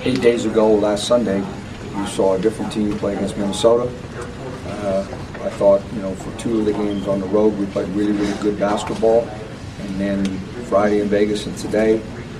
8 days ago, last Sunday, you saw a different team play against Minnesota. I thought, for 2 of the games on the road, we played really, really good basketball. And then Friday in Vegas and today,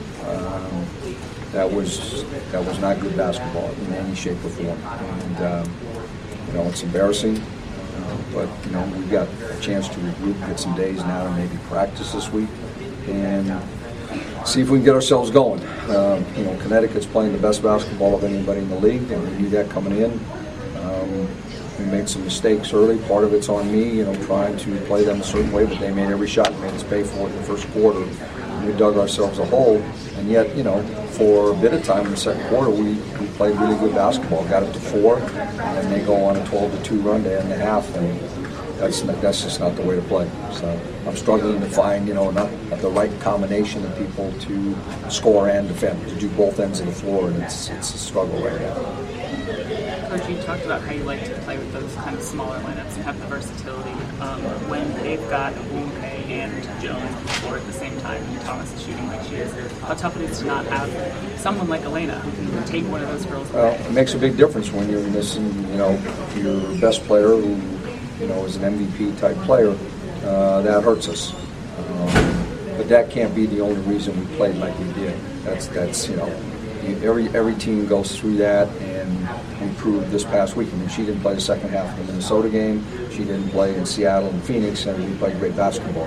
that was not good basketball in any shape or form. And it's embarrassing. But we've got a chance to regroup, get some days now to maybe practice this week, and see if we can get ourselves going. Connecticut's playing the best basketball of anybody in the league, and we knew that coming in. We made some mistakes early. Part of it's on me, trying to play them a certain way, but they made every shot and made us pay for it in the first quarter. And we dug ourselves a hole, and yet, for a bit of time in the second quarter, we played really good basketball. Got up to 4, and then they go on a 12-2 run to end the half, and that's just not the way to play. So I'm struggling to find, not the right combination of people to score and defend, to do both ends of the floor, and it's a struggle right now. Coach, you talked about how you like to play with those kind of smaller lineups and have the versatility. When they've got Nwumpe and Jones on the floor at the same time, and Thomas is shooting like she is, how tough it is to not have someone like Elena who can take one of those girls away? Well, it makes a big difference when you're missing, your best player who, is an MVP type player. That hurts us. But that can't be the only reason we played like we did. That's every team goes through that, and we proved this past week. I mean, she didn't play the second half of the Minnesota game. She didn't play in Seattle and Phoenix, and we played great basketball.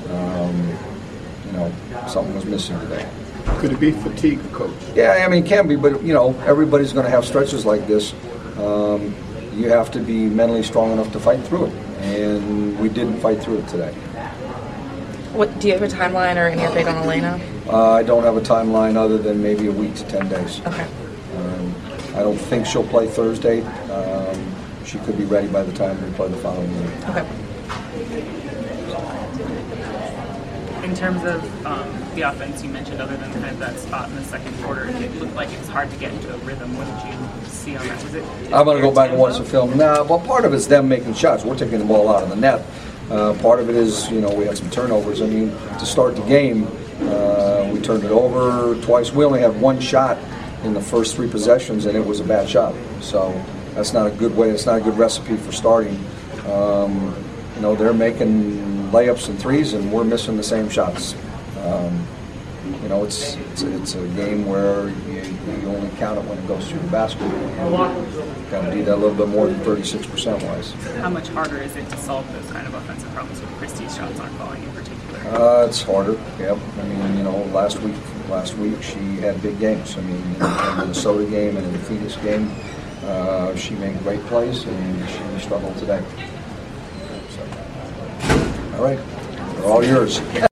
Something was missing today. Could it be fatigue, Coach? Yeah, it can be, but everybody's going to have stretches like this. You have to be mentally strong enough to fight through it, and we didn't fight through it today. What do you have a timeline or any update on Elena? I don't have a timeline other than maybe a week to 10 days. Okay. I don't think she'll play Thursday. She could be ready by the time we play the following week. Okay. In terms of the offense, you mentioned other than kind of that spot in the second quarter, it looked like it was hard to get into a rhythm. What did you see on that? Was it? I'm going to go back and watch the film. Well, part of it's them making shots. We're taking the ball out of the net. Part of it is, we had some turnovers. To start the game, we turned it over twice. We only had one shot in the first 3 possessions, and it was a bad shot. So that's not a good way. It's not a good recipe for starting. They're making layups and threes, and we're missing the same shots. It's a game where you only count it when it goes through the basket. Got to do that a little bit more than 36% wise. How much harder is it to solve those kind of offensive problems when Christie's shots aren't falling in particular? It's harder. Yep. Last week she had big games. In the Minnesota game and in the Phoenix game, she made great plays, and she struggled today. So, all right, they're all yours. 5-0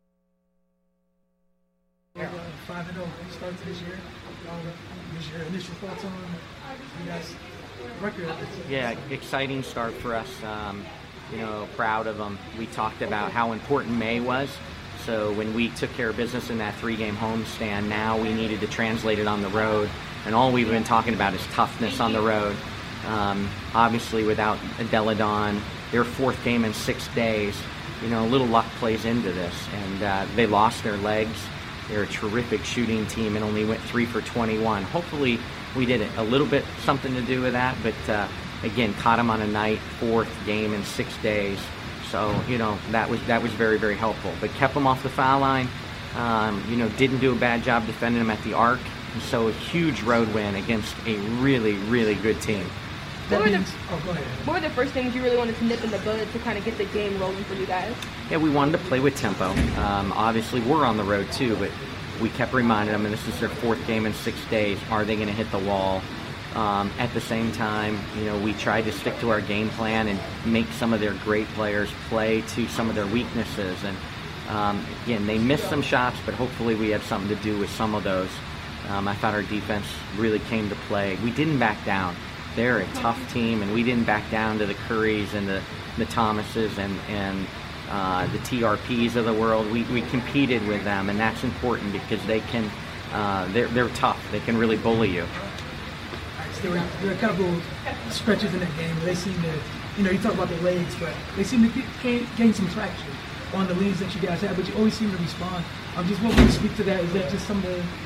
start to this year. Your initial thoughts on you guys' record? Yeah, exciting start for us. Proud of them. We talked about how important May was. So when we took care of business in that 3-game homestand, now we needed to translate it on the road. And all we've been talking about is toughness on the road. Obviously, without Deladon, their 4th game in 6 days. A little luck plays into this, and they lost their legs. They're a terrific shooting team and only went 3 for 21. Hopefully, we did a little bit something to do with that, but again, caught them on a night, 4th game in 6 days. So that was very, very helpful. But kept them off the foul line. Didn't do a bad job defending them at the arc. And so a huge road win against a really, really good team. Go ahead. What were the first things you really wanted to nip in the bud to kind of get the game rolling for you guys? Yeah, we wanted to play with tempo. Obviously, we're on the road too, but we kept reminding them, and this is their 4th game in 6 days, are they going to hit the wall? At the same time, we tried to stick to our game plan and make some of their great players play to some of their weaknesses. And again, they missed some shots, but hopefully we had something to do with some of those. I thought our defense really came to play. We didn't back down. They're a tough team, and we didn't back down to the Currys and the Thomases and the TRPs of the world. We competed with them, and that's important because they can. They're tough. They can really bully you. There were a couple stretches in that game where they seem to, you talk about the legs, but they seem to gain some traction on the leads that you guys have, but you always seem to respond. Just what would you speak to that? Is that just some of the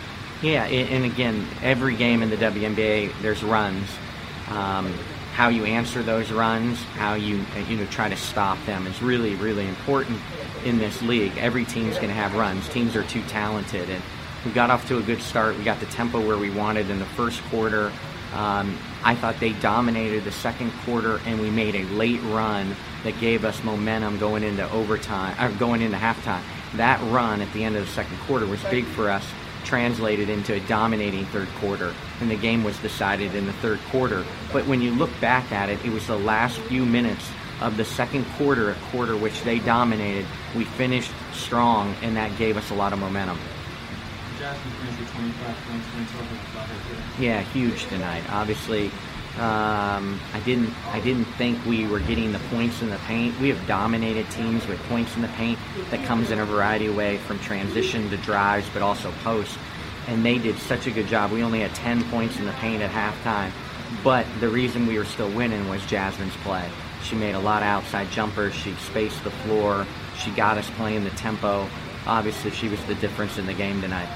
Yeah, and again, every game in the WNBA, there's runs. How you answer those runs, how you try to stop them is really, really important in this league. Every team's going to have runs. Teams are too talented, and we got off to a good start. We got the tempo where we wanted in the first quarter. I thought they dominated the second quarter, and we made a late run that gave us momentum going into overtime, or going into halftime. That run at the end of the second quarter was big for us, translated into a dominating third quarter, and the game was decided in the third quarter. But when you look back at it, it was the last few minutes of the second quarter, a quarter which they dominated. We finished strong, and that gave us a lot of momentum. Jasmine finished with 25 points. Can you talk about her today? Yeah, huge tonight. Obviously, I didn't think we were getting the points in the paint. We have dominated teams with points in the paint that comes in a variety of ways, from transition to drives, but also post. And they did such a good job. We only had 10 points in the paint at halftime. But the reason we were still winning was Jasmine's play. She made a lot of outside jumpers. She spaced the floor. She got us playing the tempo. Obviously, she was the difference in the game tonight.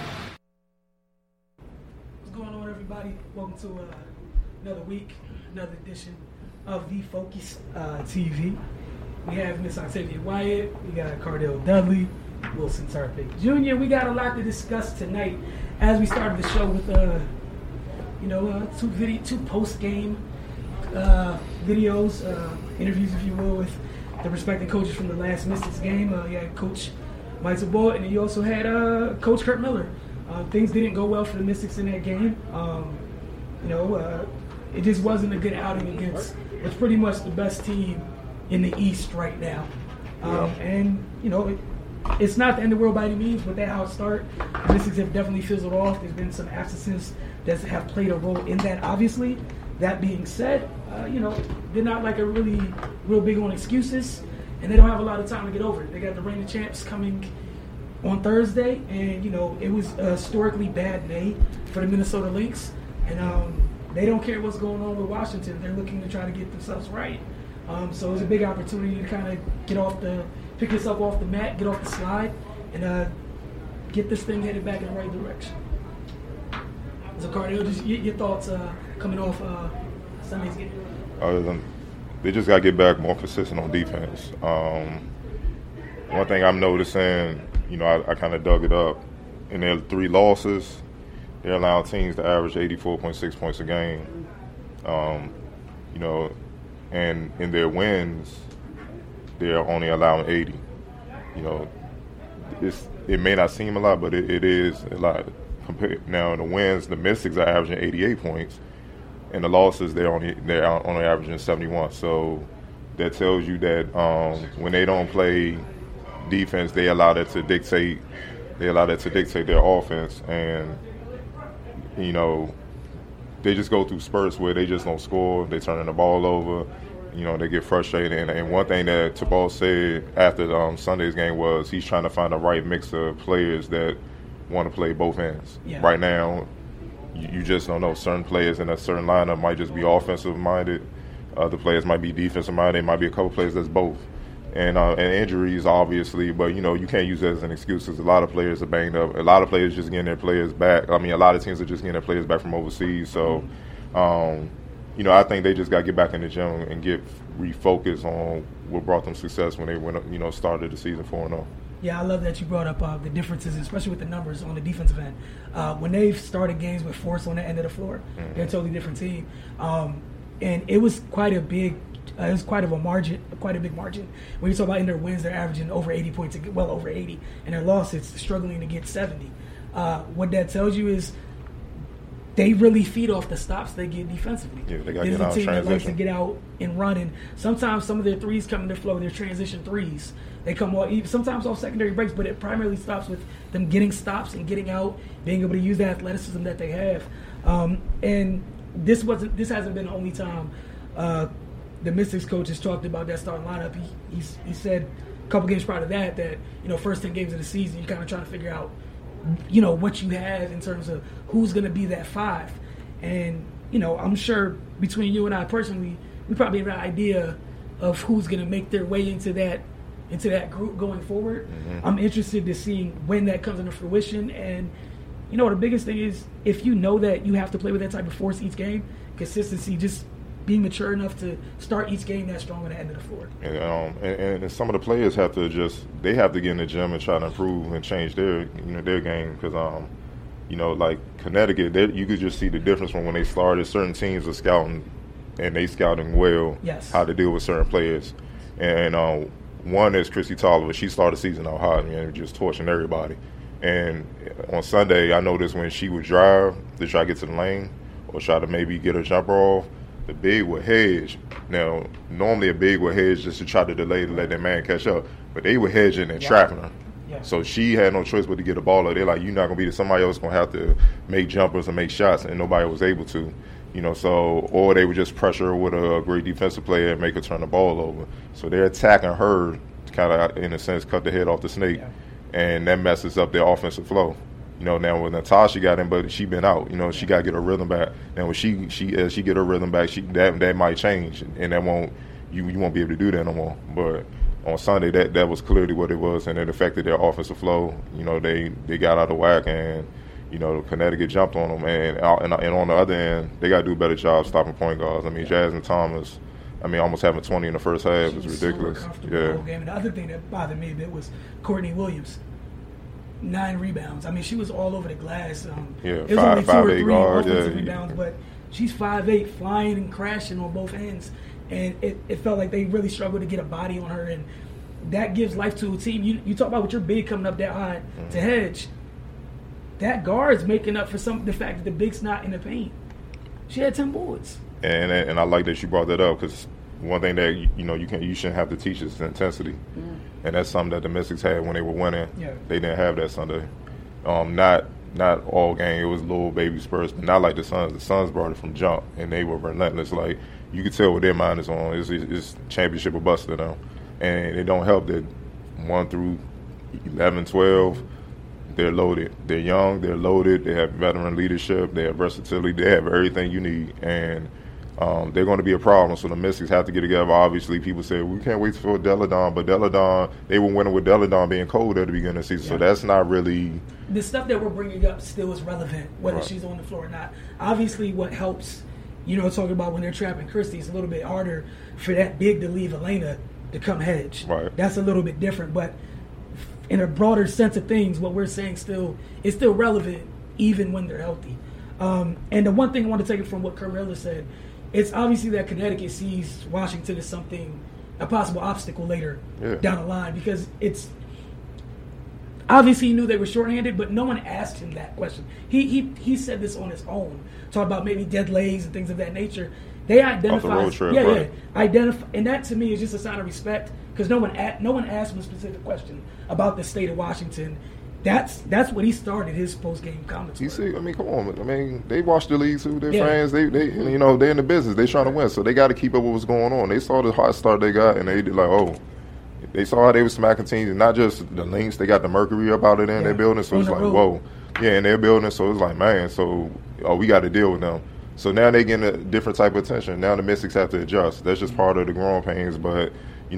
What's going on, everybody? Welcome to another week, another edition of The Focus TV. We have Miss Octavia Wyatt, we got Cardell Dudley, Wilson Tarpick Jr. We got a lot to discuss tonight as we started the show with two post-game videos, interviews, if you will, with the respective coaches from the last Mystics game. You had Coach Mike Zabot, and you also had Coach Kurt Miller. Things didn't go well for the Mystics in that game. It just wasn't a good outing against what's pretty much the best team in the East right now. It's not the end of the world by any means, but that's how it started. The Mystics have definitely fizzled off. There's been some absences that have played a role in that, obviously. That being said, they're not like a real big on excuses, and they don't have a lot of time to get over it. They got the Reign of Champs coming on Thursday, and it was a historically bad day for the Minnesota Lynx, and they don't care what's going on with Washington. They're looking to try to get themselves right. So it's a big opportunity to kind of pick yourself off the mat, get off the slide, and get this thing headed back in the right direction. So Cardell, just your thoughts coming off Sunday's game. They just got to get back more consistent on defense. One thing I'm noticing, I kind of dug it up. In their 3 losses, they're allowing teams to average 84.6 points a game. And in their wins, they're only allowing 80. It may not seem a lot, but it is a lot. Now in the wins, the Mystics are averaging 88 points. In the losses, they're only averaging 71. So that tells you that when they don't play defense, they allow that to dictate. They allow that to dictate their offense, and they just go through spurts where they just don't score. They turning the ball over. They get frustrated. And one thing that Tabal said after Sunday's game was he's trying to find the right mix of players that want to play both ends. Yeah. Right now, you just don't know. Certain players in a certain lineup might just be offensive-minded. Other players might be defensive-minded. There might be a couple players that's both. And injuries, obviously, but, you can't use that as an excuse because a lot of players are banged up. A lot of players just getting their players back. A lot of teams are just getting their players back from overseas. So, I think they just got to get back in the gym and refocus on what brought them success when they started the season 4-0. Yeah, I love that you brought up the differences, especially with the numbers on the defensive end. When they've started games with force on the end of the floor, they're a totally different team. And it was quite a big margin. When you talk about in their wins, they're averaging over 80 points, well over 80. And their losses, struggling to get 70. What that tells you is they really feed off the stops they get defensively. Yeah, they got to get out a team that likes to transition. get out and run. And sometimes some of their threes come in their flow, their transition threes. They come off, sometimes off secondary breaks, but it primarily stops with them getting stops and getting out, being able to use the athleticism that they have. And this hasn't been the only time the Mystics coach has talked about that starting lineup. He said a couple games prior to that first 10 games of the season, you're kind of trying to figure out what you have in terms of who's going to be that 5. And I'm sure between you and I personally, we probably have an idea of who's going to make their way into that group going forward. Mm-hmm. I'm interested to see when that comes into fruition and you know, the biggest thing is if you know that you have to play with that type of force each game, consistency, just being mature enough to start each game that strong on the end of the floor. And some of the players have to get in the gym and try to improve and change their game because like Connecticut, you could just see the difference from when they started. Certain teams are scouting and they scouting well how to deal with certain players. And one is Chrissy Tolliver. She started the season out hot and just torching everybody. And on Sunday, I noticed when she would drive to try to get to the lane or try to maybe get her jumper off, the big would hedge. Now, normally a big would hedge just to try to delay to let that man catch up. But they were hedging and trapping her. Yeah. So she had no choice but to get the ball up. They're like, you're not going to be somebody else going to have to make jumpers and make shots, and nobody was able to. Or they would just pressure her with a great defensive player and make her turn the ball over. So they're attacking her to kind of, in a sense, cut the head off the snake. Yeah. And that messes up their offensive flow. Now when Natasha got in, but she been out. She got to get her rhythm back. Now when she get her rhythm back, that might change, and that won't you won't be able to do that no more. But on Sunday, that was clearly what it was, and it affected their offensive flow. They got out of whack, and Connecticut jumped on them, and on the other end, they got to do a better job stopping point guards. I mean, Jasmine Thomas. Almost having 20 in the first half is ridiculous. Yeah. Game. And the other thing that bothered me a bit was Courtney Williams. 9 rebounds. I mean, she was all over the glass. It was only 2 or 3 offensive rebounds, but she's 5'8", flying and crashing on both ends. And it felt like they really struggled to get a body on her, and that gives life to a team. You talk about with your big coming up that high to hedge. That guard's making up for the fact that the big's not in the paint. She had 10 boards. And I like that you brought that up because one thing that you shouldn't have to teach is intensity, and that's something that the Mystics had when they were winning. Yeah. They didn't have that Sunday. Not all game. It was little baby spurts, but not like the Suns. The Suns brought it from jump, and they were relentless. Like you could tell what their mind is on. It's championship or bust to them, and it don't help that 1 through 11, 12. They're loaded. They're young. They're loaded. They have veteran leadership. They have versatility. They have everything you need, and they're going to be a problem. So the Mystics have to get together. Obviously, people say we can't wait for Deladon, but Deladon, they were winning with Deladon being cold at the beginning of the season. Yeah. So that's not really the stuff that we're bringing up. Still is relevant whether she's on the floor or not. Obviously, what helps, talking about when they're trapping Christie, it's a little bit harder for that big to leave Elena to come hedge. Right. That's a little bit different, but in a broader sense of things, what we're saying is still relevant even when they're healthy. And the one thing I want to take it from what Carmella said, it's obviously that Connecticut sees Washington as a possible obstacle later down the line, because it's obviously he knew they were shorthanded, but no one asked him that question. He said this on his own, talking about maybe dead legs and things of that nature. They identify, identify, and that to me is just a sign of respect, because no one asked him a specific question about the state of Washington. That's what he started his post-game comments. You see, come on. They watch the league too. They're fans. They they're in the business. They're trying to win, so they got to keep up with what's going on. They saw the hot start they got, and they did they saw how they were smacking teams, and not just the Lynx. They got the Mercury up out of there in their building, so it's like, whoa. Yeah, in their building, so it's like, man, so we got to deal with them. So now they're getting a different type of attention. Now the Mystics have to adjust. That's just part of the growing pains, but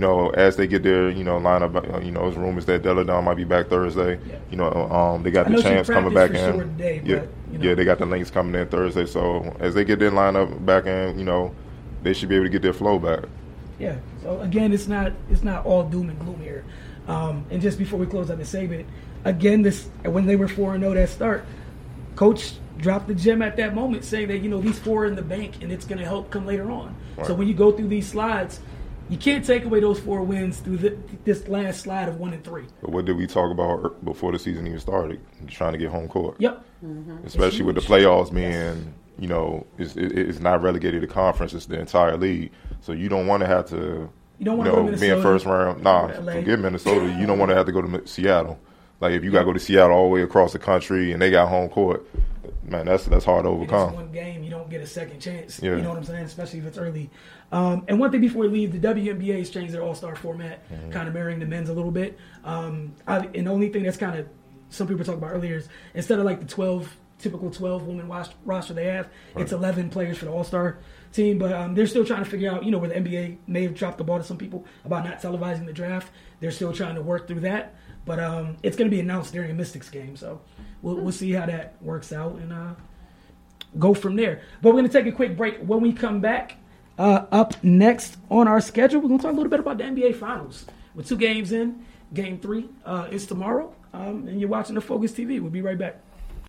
as they get their, lineup, there's rumors that Deladon might be back Thursday. Yeah. They got the champs coming back in. Today, they got the Lynx coming in Thursday. So as they get their lineup back in, they should be able to get their flow back. Yeah. So again, it's not all doom and gloom here. And just before we close up the segment, again, when they were 4-0 that start, Coach dropped the gem at that moment, saying that these 4 are in the bank and it's going to help come later on. Right. So when you go through these slides, you can't take away those 4 wins through this last slide of 1 and 3. But what did we talk about before the season even started? Trying to get home court. Yep. Mm-hmm. Especially with the playoffs being, it's not relegated to conference; it's the entire league. So you don't want to have to, be in first round. Forget Minnesota. You don't want to have to go to Seattle. Like if you got to go to Seattle all the way across the country and they got home court, man, that's hard to overcome. It's one game, you don't get a second chance. Yeah. You know what I'm saying? Especially if it's early. And one thing before we leave, the WNBA has changed their All-Star format, kind of mirroring the men's a little bit. And the only thing that's kind of some people were talking about earlier is instead of like the typical 12-woman roster they have, it's 11 players for the All-Star team. But they're still trying to figure out, where the NBA may have dropped the ball to some people about not televising the draft. They're still trying to work through that. But it's going to be announced during a Mystics game, so we'll see how that works out and go from there. But we're going to take a quick break. When we come back, up next on our schedule, we're going to talk a little bit about the NBA Finals. With 2 games in, Game 3 is tomorrow, and you're watching the Focus TV. We'll be right back.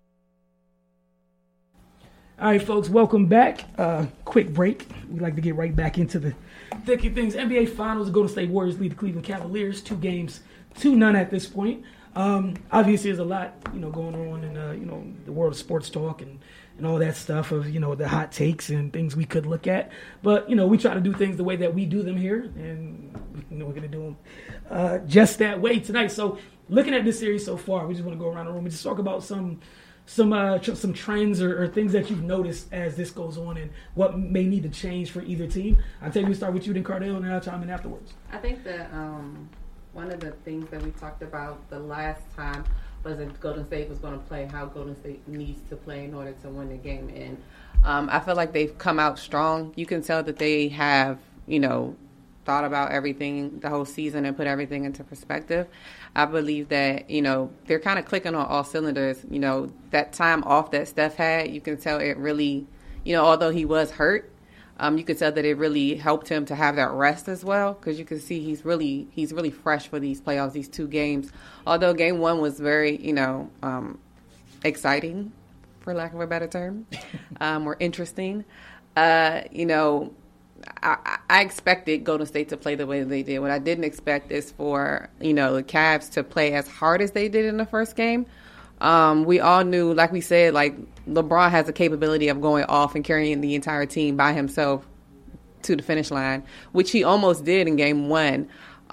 All right, folks, welcome back. Quick break. We like to get right back into the thick of things. NBA Finals, the Golden State Warriors lead the Cleveland Cavaliers 2-0 at this point. Obviously, there's a lot, going on in the world of sports talk and all that stuff of the hot takes and things we could look at. But we try to do things the way that we do them here, and we're going to do them just that way tonight. So, looking at this series so far, we just want to go around the room and just talk about some trends or things that you've noticed as this goes on and what may need to change for either team. I'll tell you, we start with you, then Cardell, and then I'll chime in afterwards. I think that one of the things that we talked about the last time was if Golden State was going to play, how Golden State needs to play in order to win the game. And I feel like they've come out strong. You can tell that they have, thought about everything the whole season and put everything into perspective. I believe that, they're kind of clicking on all cylinders. That time off that Steph had, you can tell it really, although he was hurt, you could tell that it really helped him to have that rest as well, because you can see he's really fresh for these playoffs, these 2 games. Although Game 1 was very, exciting, for lack of a better term, or interesting. I expected Golden State to play the way they did. What I didn't expect is for, the Cavs to play as hard as they did in the first game. We all knew, like we said, LeBron has the capability of going off and carrying the entire team by himself to the finish line, which he almost did in Game 1.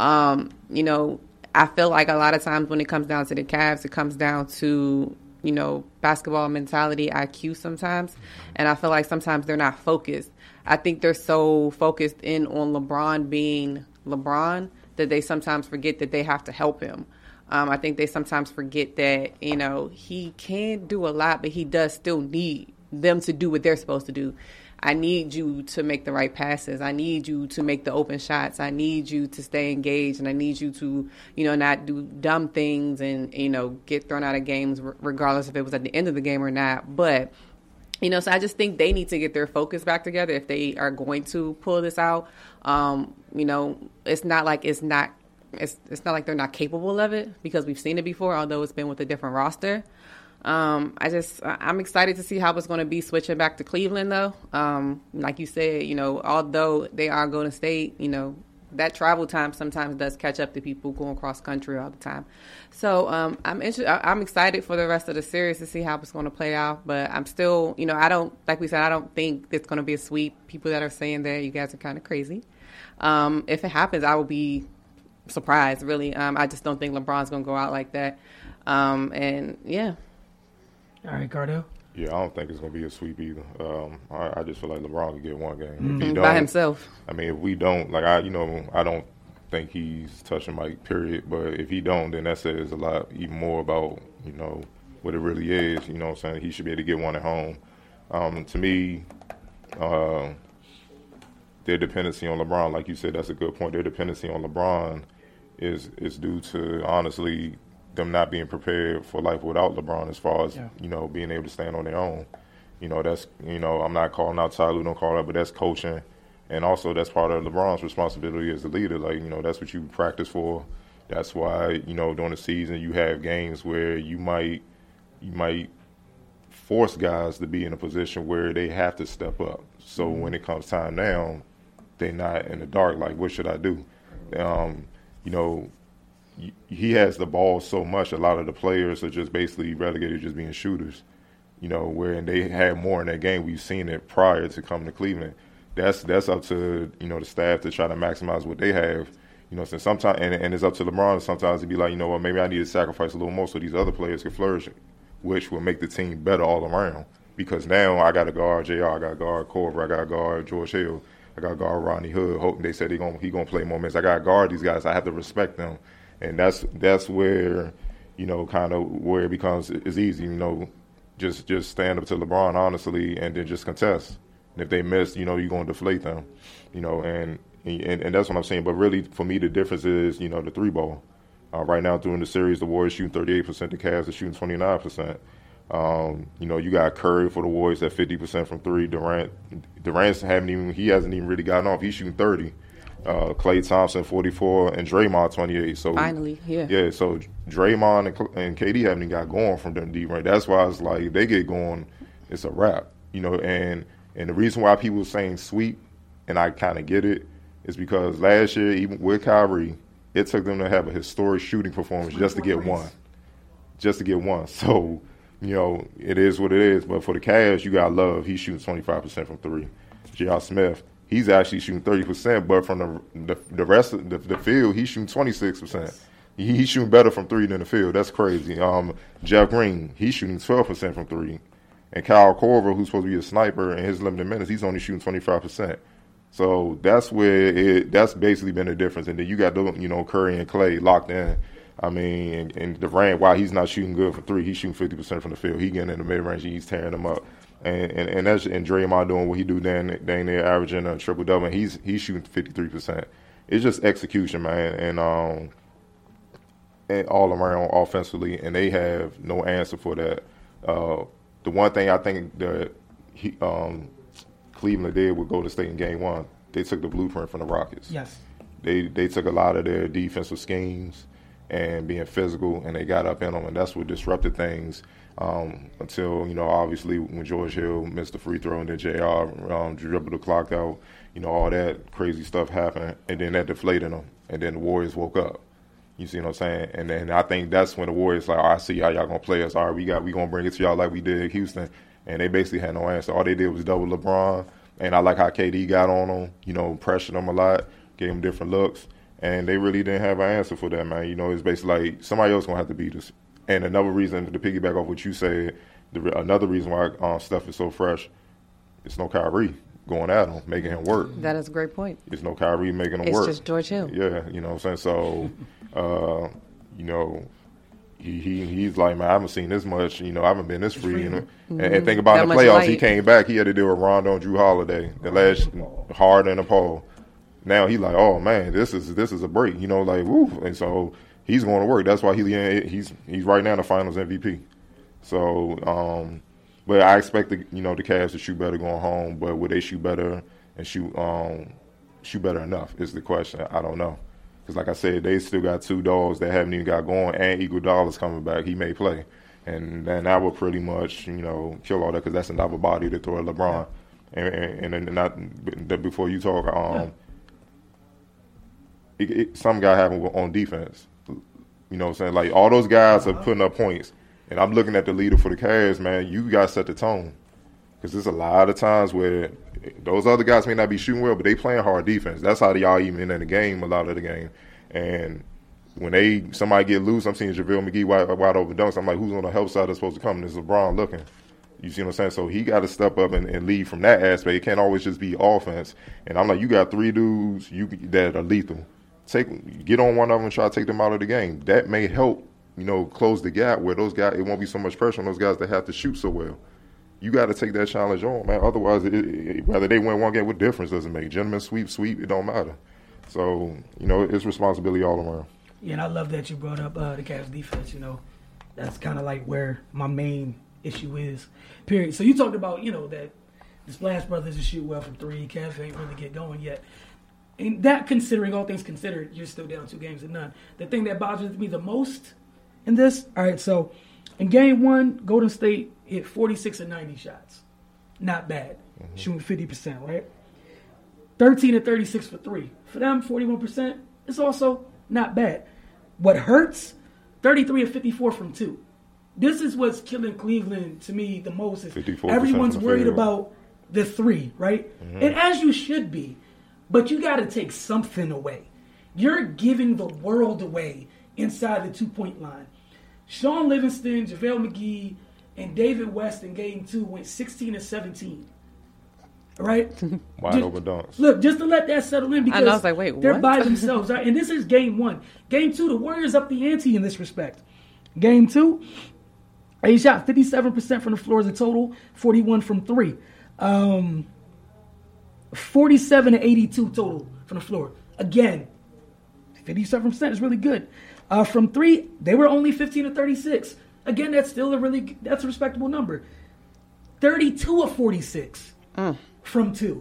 I feel like a lot of times when it comes down to the Cavs, it comes down to, basketball mentality, IQ sometimes. And I feel like sometimes they're not focused. I think they're so focused in on LeBron being LeBron that they sometimes forget that they have to help him. I think they sometimes forget that, he can do a lot, but he does still need them to do what they're supposed to do. I need you to make the right passes. I need you to make the open shots. I need you to stay engaged, and I need you to, not do dumb things and, get thrown out of games regardless if it was at the end of the game or not. But, so I just think they need to get their focus back together if they are going to pull this out. It's not like it's not like they're not capable of it, because we've seen it before, although it's been with a different roster. I'm excited to see how it's going to be switching back to Cleveland, though. Like you said, although they are Golden State, that travel time sometimes does catch up to people going cross country all the time. So I'm excited for the rest of the series to see how it's going to play out. But I'm still, I don't think it's going to be a sweep. People that are saying that, you guys are kind of crazy. If it happens, I will be surprised, really. I just don't think LeBron's going to go out like that. And yeah. All right, Cardell. Yeah, I don't think it's going to be a sweep either. I just feel like LeBron could get 1 game. If he by himself. I mean, if we don't, I don't think he's touching Mike, period. But if he don't, then that says a lot, even more about, what it really is. You know what I'm saying? He should be able to get 1 at home. To me, their dependency on LeBron, like you said, that's a good point. Their dependency on LeBron is due to, honestly, them not being prepared for life without LeBron, as far as, being able to stand on their own. That's, I'm not calling out Ty Lue, don't call out, but that's coaching. And also that's part of LeBron's responsibility as a leader. That's what you practice for. That's why, during the season you have games where you might force guys to be in a position where they have to step up. So when it comes time down, they're not in the dark, what should I do? He has the ball so much. A lot of the players are just basically relegated to just being shooters, where they had more in that game. We've seen it prior to coming to Cleveland. That's up to, the staff to try to maximize what they have. Since sometimes, and it's up to LeBron sometimes to be like, maybe I need to sacrifice a little more so these other players can flourish, which will make the team better all around. Because now I got to guard JR, I got to guard Korver, I got to guard George Hill, I got to guard Rodney Hood. They said he gonna play more minutes. I got to guard these guys. I have to respect them. And that's where, kind of where it becomes is easy, just stand up to LeBron, honestly, and then just contest. And if they miss, you're going to deflate them, and that's what I'm saying. But really, for me, the difference is, the 3 ball. Right now, during the series, the Warriors shooting 38%, the Cavs are shooting 29%. You got Curry for the Warriors at 50% from three. Durant's hasn't even really gotten off. He's shooting 30. Klay Thompson 44 and Draymond 28. So finally, yeah. So Draymond and KD haven't even got going from them deep range. That's why it's like if they get going, it's a wrap. And the reason why people are saying sweep, and I kind of get it, is because last year, even with Kyrie, it took them to have a historic shooting performance just to get one. So, it is what it is. But for the Cavs, you got Love. He's shooting 25% from three. J.R. Smith, he's actually shooting 30%, but from the rest of the field, he's shooting 26%. He's shooting better from three than the field. That's crazy. Jeff Green, he's shooting 12% from three. And Kyle Korver, who's supposed to be a sniper in his limited minutes, he's only shooting 25%. So that's that's basically been the difference. And then you got Curry and Klay locked in. I mean, and Durant, while he's not shooting good for three, he's shooting 50% from the field. He getting in the mid range and he's tearing them up. And Draymond doing what he do down there, averaging a triple double. And he's shooting 53%. It's just execution, man, and all around offensively, and they have no answer for that. The one thing I think that Cleveland did with Golden State in Game 1, they took the blueprint from the Rockets. Yes. They took a lot of their defensive schemes and being physical, and they got up in them, and that's what disrupted things until, obviously when George Hill missed the free throw and then JR dribbled the clock out, all that crazy stuff happened, and then that deflated them, and then the Warriors woke up. You see what I'm saying? And then I think that's when the Warriors like, I see how y'all going to play us. All right, we going to bring it to y'all like we did Houston. And they basically had no answer. All they did was double LeBron. And I like how KD got on them, pressured them a lot, gave them different looks. And they really didn't have an answer for that, man. It's basically like somebody else going to have to beat us. And another reason, to piggyback off what you said, another reason why Steph is so fresh, it's no Kyrie going at him, making him work. That is a great point. It's no Kyrie making him work. It's just George Hill. Yeah, you know what I'm saying? So, he's like, man, I haven't seen this much. I haven't been this free. And think about in the playoffs, he came back. He had to deal with Rondo and Drew Holiday, the last Harden and Paul. Now he's like, oh man, this is a break. Like woo. And so he's going to work. That's why he's right now the Finals MVP. So, but I expect the Cavs to shoot better going home. But would they shoot better and shoot better enough is the question. I don't know. Because like I said, they still got two dogs that haven't even got going, and Iguodala's coming back. He may play. And then that would pretty much, kill all that because that's another body to throw at LeBron. And not before you talk, some guy having on defense. You know what I'm saying? Like all those guys are putting up points. And I'm looking at the leader for the Cavs, man. You guys set the tone. Because there's a lot of times where those other guys may not be shooting well, but they playing hard defense. That's how y'all even in the game, a lot of the game. And when somebody get loose, I'm seeing JaVale McGee wide open dunks. I'm like, who's on the help side that's supposed to come? And it's LeBron looking. You see what I'm saying? So he got to step up and lead from that aspect. It can't always just be offense. And I'm like, you got three dudes that are lethal. Get on one of them and try to take them out of the game. That may help, close the gap where those guys, it won't be so much pressure on those guys that have to shoot so well. You got to take that challenge on, man. Otherwise, whether they win one game, what difference does it make? Gentlemen sweep, it don't matter. So, it's responsibility all around. Yeah, and I love that you brought up the Cavs defense. That's kind of like where my main issue is, period. So you talked about, that the Splash Brothers shoot well from three. Cavs ain't really get going yet. And that, considering all things considered, you're still down 2-0. The thing that bothers me the most in this, all right, so in Game 1, Golden State hit 46 of 90 shots. Not bad. Mm-hmm. Shooting 50%, right? 13 of 36 for three. For them, 41%. It's also not bad. What hurts, 33 of 54 from two. This is what's killing Cleveland to me the most. Is everyone's worried about the three, right? Mm-hmm. And as you should be. But you got to take something away. You're giving the world away inside the 2-point line. Sean Livingston, JaVale McGee, and David West in Game 2 went 16 of 17. All right? Wide open dunks. Look, just to let that settle in because I was like, wait, they're what? by themselves. Right? And this is Game 1. Game 2, the Warriors up the ante in this respect. Game 2, they shot 57% from the floor as a total, 41 from three. 47 to 82 total from the floor. Again, 57% is really good. From three, they were only 15 of 36. Again, that's still that's a respectable number. 32 of 46 from two.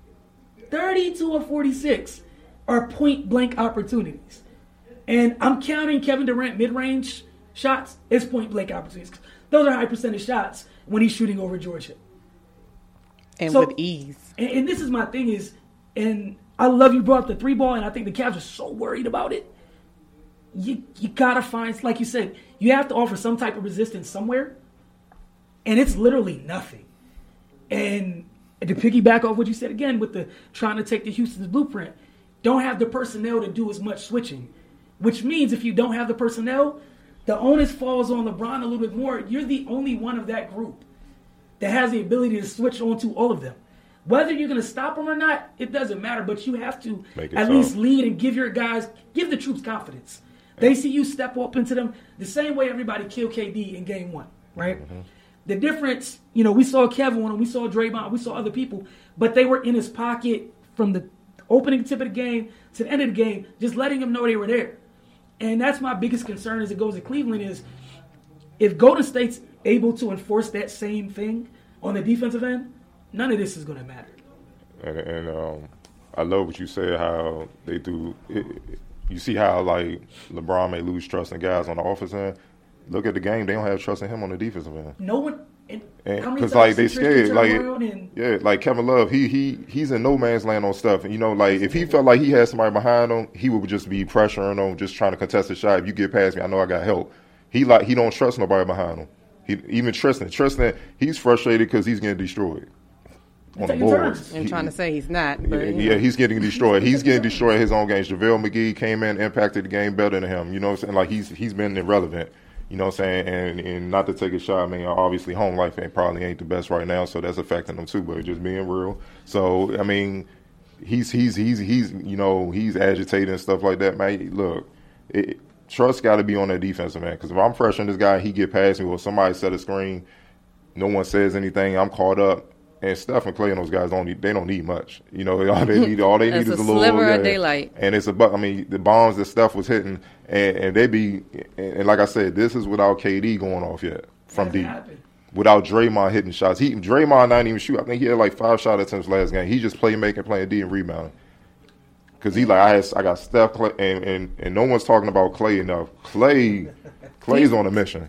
32 of 46 are point blank opportunities. And I'm counting Kevin Durant mid-range shots as point blank opportunities. Those are high percentage shots when he's shooting over George Hill. And with ease. And this is my thing is, and I love you brought up the three ball, and I think the Cavs are so worried about it. You gotta find, like you said, you have to offer some type of resistance somewhere, and it's literally nothing. And to piggyback off what you said again with the trying to take the Houston's blueprint, don't have the personnel to do as much switching, which means if you don't have the personnel, the onus falls on LeBron a little bit more. You're the only one of that group that has the ability to switch onto all of them. Whether you're going to stop them or not, it doesn't matter, but you have to at least lead and give the troops confidence. They see you step up into them the same way everybody killed KD in game one, right? Mm-hmm. The difference, we saw Kevin, we saw Draymond, we saw other people, but they were in his pocket from the opening tip of the game to the end of the game, just letting him know they were there. And that's my biggest concern as it goes to Cleveland is if Golden State's able to enforce that same thing on the defensive end, none of this is going to matter. And I love what you said, how they do it. You see how, like, LeBron may lose trust in guys on the offensive end. Look at the game. They don't have trust in him on the defensive end. No one – because, like, they scared. Like Kevin Love, he's in no man's land on stuff. And, like, if he felt like he had somebody behind him, he would just be pressuring them, just trying to contest the shot. If you get past me, I know I got help. He don't trust nobody behind him. Even Tristan, he's frustrated because he's getting destroyed on the boards. I'm trying to say he's not. But, he's getting destroyed. He's getting destroyed in his own games. JaVale McGee came in, impacted the game better than him. You know what I'm saying? Like, he's been irrelevant. You know what I'm saying? And not to take a shot, I mean, obviously home life probably ain't the best right now, so that's affecting him too, but just being real. So, I mean, he's agitated and stuff like that, man. Look, trust got to be on that defensive man, because if I'm pressuring this guy, he get past me, or somebody set a screen, no one says anything, I'm caught up. And Steph and Clay and those guys don't need much. All they need is a little sliver of daylight. And it's the bombs that Steph was hitting, and they be, and like I said, this is without KD going off yet from deep. Without Draymond hitting shots. Draymond not even shoot. I think he had like 5 shot attempts last game. He just playing D and rebounding. Because I got Steph, Clay, and no one's talking about Clay enough. Clay's on a mission.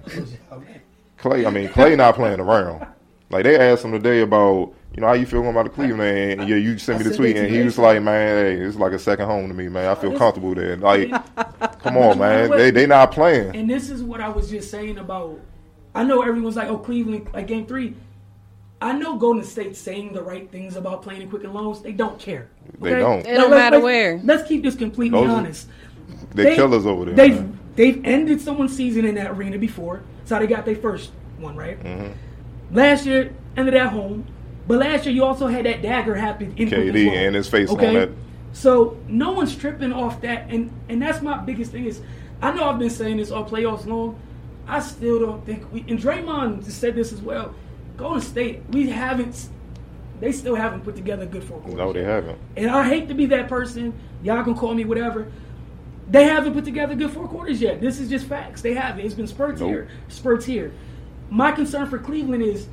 Clay not playing around. Like, they asked him today about, how you feel about the Cleveland? And you sent me the tweet, and he was like, man, hey, it's like a second home to me, man. I feel comfortable there. Like, come on, man. They not playing. And this is what I was just saying about, I know everyone's like, oh, Cleveland, like game 3. I know Golden State's saying the right things about playing in Quicken Loans. They don't care. Okay? They don't. It don't matter where. Let's keep this completely honest. They're killers over there. They've ended someone's season in that arena before. That's how they got their first one, right? Mm-hmm. Last year, ended at home. But last year, you also had that dagger happen in KD and his face on that. So no one's tripping off that. And that's my biggest thing is, I know I've been saying this all playoffs long. I still don't think and Draymond just said this as well, Golden State, they still haven't put together a good 4 quarters. No, they haven't. And I hate to be that person. Y'all can call me whatever. They haven't put together good 4 quarters yet. This is just facts. They haven't. It's been spurts here, spurts here. My concern for Cleveland is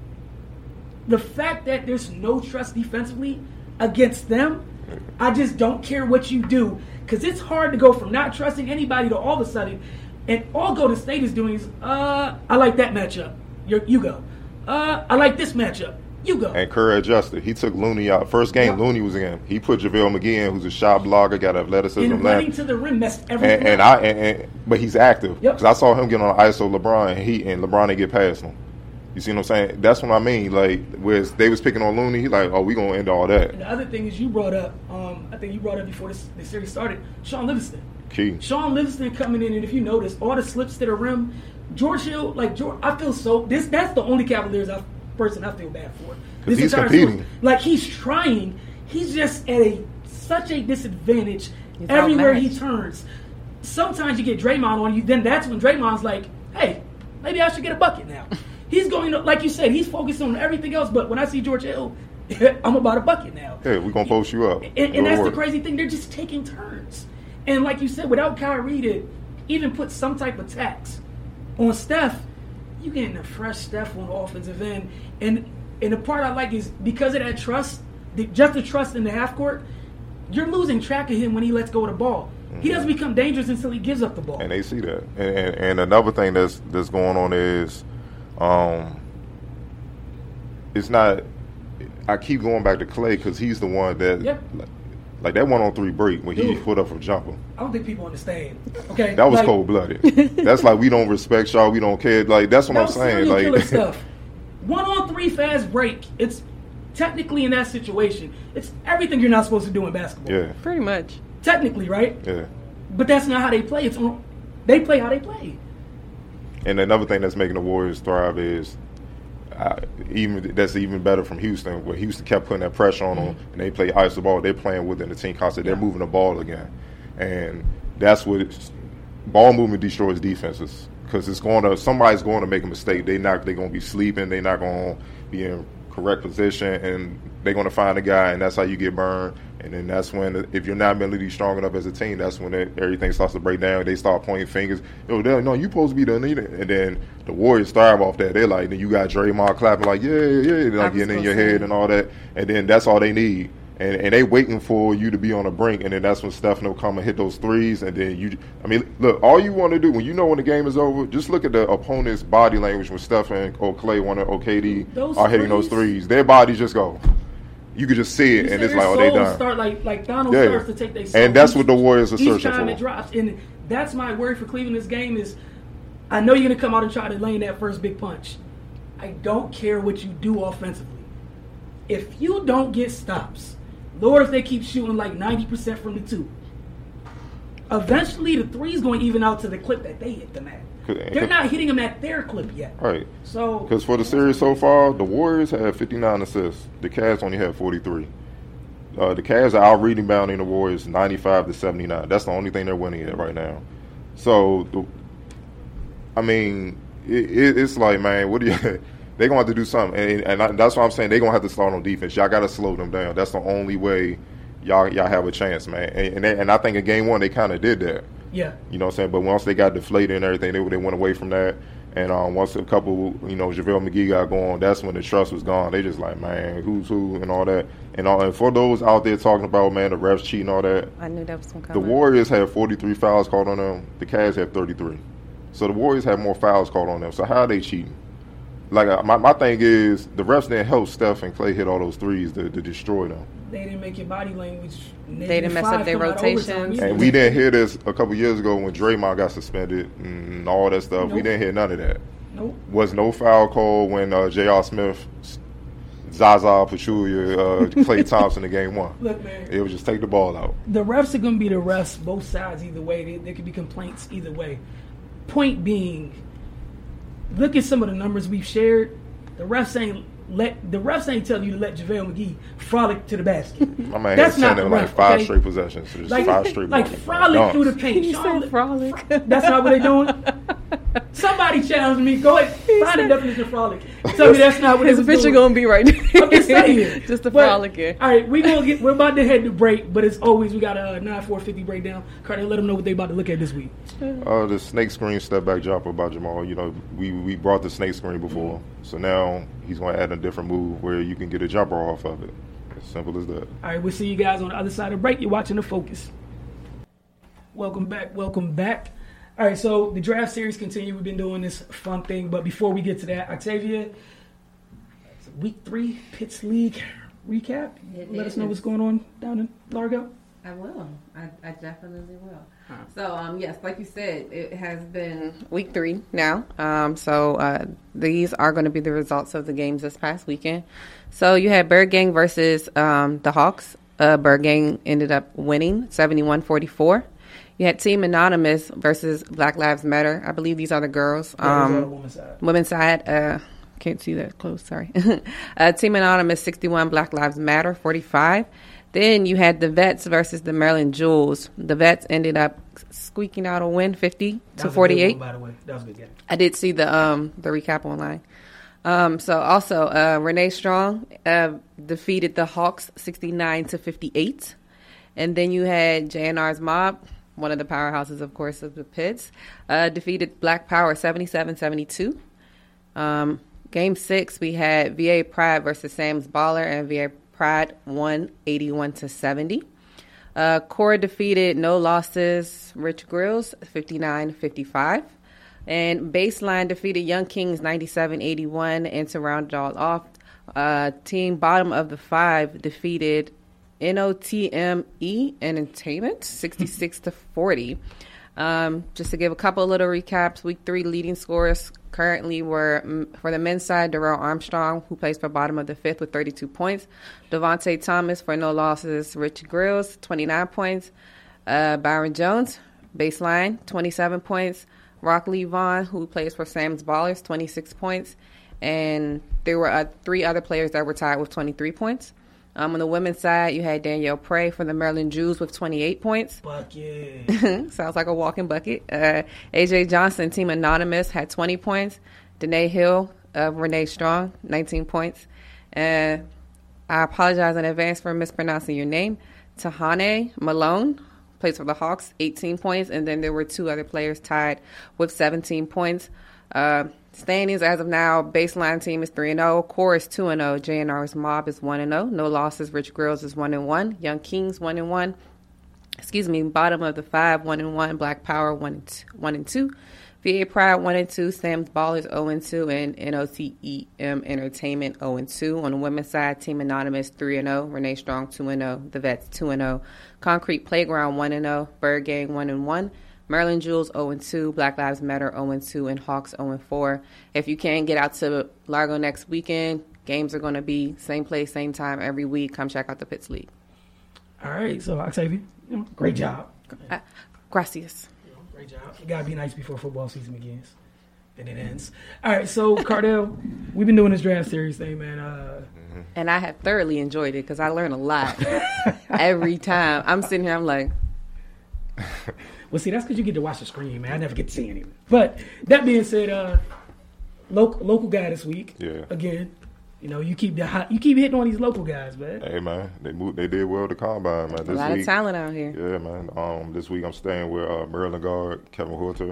the fact that there's no trust defensively against them. I just don't care what you do, because it's hard to go from not trusting anybody to all of a sudden, and all Golden State is doing is, I like that matchup. You go. I like this matchup. You go. And Curry adjusted. He took Looney out. First game, Looney was in. He put JaVale McGee in, who's a shot blogger, got athleticism. And running to the rim messed everything up. But he's active. Because I saw him get on ISO LeBron, and LeBron didn't get past him. You see what I'm saying? That's what I mean. Like, where they was picking on Looney, he's like, oh, we going to end all that. And the other thing is you brought up, I think you brought up before the series started, Sean Livingston. Key. Sean Livingston coming in, and if you notice, all the slips to the rim, George Hill, I feel so, that's the only Cavaliers person I feel bad for. Because he's competing. Series. Like, he's trying. He's just at such a disadvantage everywhere he turns. Sometimes you get Draymond on you, then that's when Draymond's like, hey, maybe I should get a bucket now. He's going to, like you said, he's focused on everything else, but when I see George Hill, I'm about a bucket now. Hey, we're going to post you up. And that's the crazy thing. They're just taking turns. And like you said, without Kyrie to even put some type of tax on Steph, you getting a fresh Steph on the offensive end. And the part I like is because of that trust, just the trust in the half court, you're losing track of him when he lets go of the ball. He doesn't become dangerous until he gives up the ball. And they see that. And another thing that's going on is, it's not. I keep going back to Clay because he's the one that, like that 1-on-3 break when he put up from jumper. I don't think people understand. Okay, that was cold blooded. That's like we don't respect y'all. We don't care. Like that's what I'm saying. Serial killer Like stuff. 1-on-3 fast break. It's technically in that situation. It's everything you're not supposed to do in basketball. Yeah, pretty much. Technically, right? Yeah. But that's not how they play. They play how they play. And another thing that's making the Warriors thrive is even better from Houston, where Houston kept putting that pressure on them, and they play ice the ball. They're playing within the team concept. They're moving the ball again, and that's what ball movement destroys defenses because somebody's going to make a mistake. They're going to be sleeping. They're not going to be in correct position, and they're going to find a guy, and that's how you get burned. And then that's when, if you're not mentally strong enough as a team, that's when everything starts to break down. They start pointing fingers. No, you're supposed to be the leader. And then the Warriors thrive off that. They're like, then you got Draymond clapping like, yeah, like getting in your head and all that. And then that's all they need. And they waiting for you to be on the brink. And then that's when Steph will come and hit those threes. And then look, all you want to do when the game is over, just look at the opponent's body language when Steph and Clay or KD are hitting those threes. Their bodies just go. You could just see it, and it's like, oh, they done. Start like Donald starts to take their soul. And that's what the Warriors are searching each time for. It drops, and that's my worry for Cleveland. This game is, I know you're gonna come out and try to lay in that first big punch. I don't care what you do offensively. If you don't get stops, Lord, if they keep shooting like 90% from the two, eventually the three's going to even out to the clip that they hit them at. They're not hitting them at their clip yet. Right. So because for the series so far, the Warriors have 59 assists. The Cavs only have 43. The Cavs are out rebounding the Warriors 95-79. That's the only thing they're winning at right now. So, it's like, man, what do you? They're going to have to do something, and that's why I'm saying they're going to have to start on defense. Y'all got to slow them down. That's the only way y'all have a chance, man. And I think in game one they kind of did that. Yeah. You know what I'm saying? But once they got deflated and everything, they went away from that. And once a couple, JaVale McGee got going, that's when the trust was gone. They just like, man, who's who and all that. And for those out there talking about, man, the refs cheating and all that. I knew that was going to come The Warriors had 43 fouls called on them. The Cavs had 33. So the Warriors had more fouls called on them. So how are they cheating? Like, my thing is, the refs didn't help Steph and Clay hit all those threes to destroy them. They didn't make your body language. They didn't mess up their rotations. And we didn't hear this a couple years ago when Draymond got suspended and all that stuff. Nope. We didn't hear none of that. Nope. Was no foul call when J.R. Smith, Zaza Pachulia, Klay Thompson in game one. Look, man. It was just take the ball out. The refs are going to be the refs, both sides either way. There could be complaints either way. Point being, look at some of the numbers we've shared. The refs ain't telling you to let JaVale McGee frolic to the basket. My man That's had not the like ref, five okay? straight possessions. So like, 5 straight like frolic through the paint. He said frolic. That's not what they're doing. Somebody challenge me. Go ahead. Find the definition of frolic. Tell me that's not what his they was picture doing. gonna be right there. I'm just saying. Just a But, frolicking. All right, we're about to head to break, but as always, we got a 9-4-50 breakdown. Carter, let them know what they about to look at this week. The snake screen step back jumper by Jamal. We brought the snake screen before, so now he's going to add a different move where you can get a jumper off of it. As simple as that. All right, we'll see you guys on the other side of the break. You're watching The Focus. Welcome back. All right, so the draft series continue. We've been doing this fun thing, but before we get to that, Octavia, week 3 Pitts League recap. Let us know what's going on down in Largo. I will. I definitely will. So, yes, like you said, it has been week 3 now. These are going to be the results of the games this past weekend. So you had Bird Gang versus the Hawks. Bird Gang ended up winning 71-44. You had Team Anonymous versus Black Lives Matter. I believe these are the girls. Women's side. Can't see that close, sorry. Team Anonymous 61, Black Lives Matter 45. Then you had the Vets versus the Maryland Jewels. The Vets ended up squeaking out a win 50-48. By the way, that was a good game. I did see the recap online. Renee Strong defeated the Hawks 69-58. And then you had JNR's Mob one of the powerhouses, of course, of the Pits, defeated Black Power 77-72. Game 6, we had VA Pride versus Sam's Baller, and VA Pride won 81-70. Core defeated No Losses Rich Grills 59-55. And Baseline defeated Young Kings 97-81. And to round it all off, team bottom of the 5 defeated NOTME Entertainment 66-40. Just to give a couple of little recaps, week 3 leading scorers currently were, for the men's side, Darrell Armstrong, who plays for bottom of the 5th with 32 points. Devontae Thomas for No Losses, Rich Grills, 29 points. Byron Jones, Baseline, 27 points. Rock Lee Vaughn, who plays for Sam's Ballers, 26 points. And there were 3 other players that were tied with 23 points. On the women's side, you had Danielle Prey for the Maryland Jews with 28 points. Bucket. Sounds like a walking bucket. AJ Johnson, Team Anonymous, had 20 points. Danae Hill of Renee Strong, 19 points. I apologize in advance for mispronouncing your name. Tahane Malone plays for the Hawks, 18 points. And then there were 2 other players tied with 17 points. Standings as of now, Baseline team is 3-0, Core is 2-0, JNR's Mob is 1-0, No Losses, Rich Girls is 1-1, Young Kings 1-1, bottom of the 5 1-1, Black Power 1-2, VA Pride 1-2, Sam's Ballers 0-2, and NOTEM Entertainment 0-2. On the women's side, Team Anonymous 3-0, Renee Strong 2-0, The Vets 2-0, Concrete Playground 1-0, Bird Gang 1-1. Maryland Jewels 0-2, Black Lives Matter 0-2, and Hawks 0-4. If you can get out to Largo next weekend, games are going to be same place, same time every week. Come check out the Pits League. All right, so Octavia, great job. Gracias. Great job. You got to be nice before football season begins and it ends. All right, so Cardell, we've been doing this draft series thing, man. And I have thoroughly enjoyed it because I learn a lot every time. I'm sitting here, I'm like... Well, see, that's because you get to watch the screen, man. I never get to see anything. But that being said, local guy this week. Yeah. Again, you keep hitting on these local guys, man. Hey, man, they did well at the combine, man. A lot of talent out here. Yeah, man. This week I'm staying with Maryland guard Kevin Horter,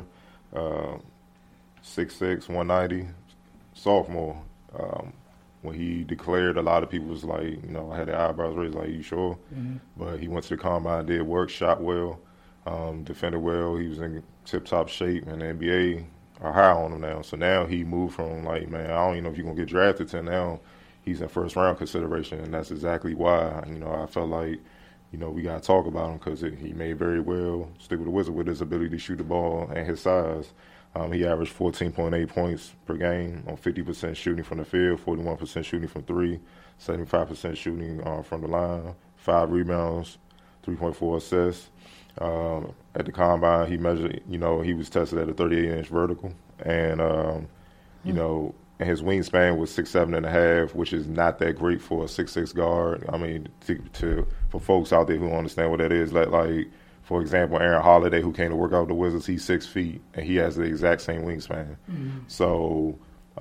6'6", 190, sophomore. When he declared, a lot of people was like, I had the eyebrows raised, like, you sure? Mm-hmm. But he went to the combine, did work, shot well. Defended well. He was in tip-top shape, and the NBA are high on him now. So now he moved from, like, man, I don't even know if you're going to get drafted to now he's in first-round consideration, and that's exactly why, I felt like, we got to talk about him because he may very well stick with the Wizards with his ability to shoot the ball and his size. He averaged 14.8 points per game on 50% shooting from the field, 41% shooting from 3, 75% shooting from the line, 5 rebounds, 3.4 assists. At the combine, he measured, he was tested at a 38-inch vertical, and, and his wingspan was 6'7.5", which is not that great for a 6'6" guard. I mean, for folks out there who understand what that is, like for example, Aaron Holiday, who came to work out with the Wizards, he's 6 feet, and he has the exact same wingspan. Mm-hmm. So,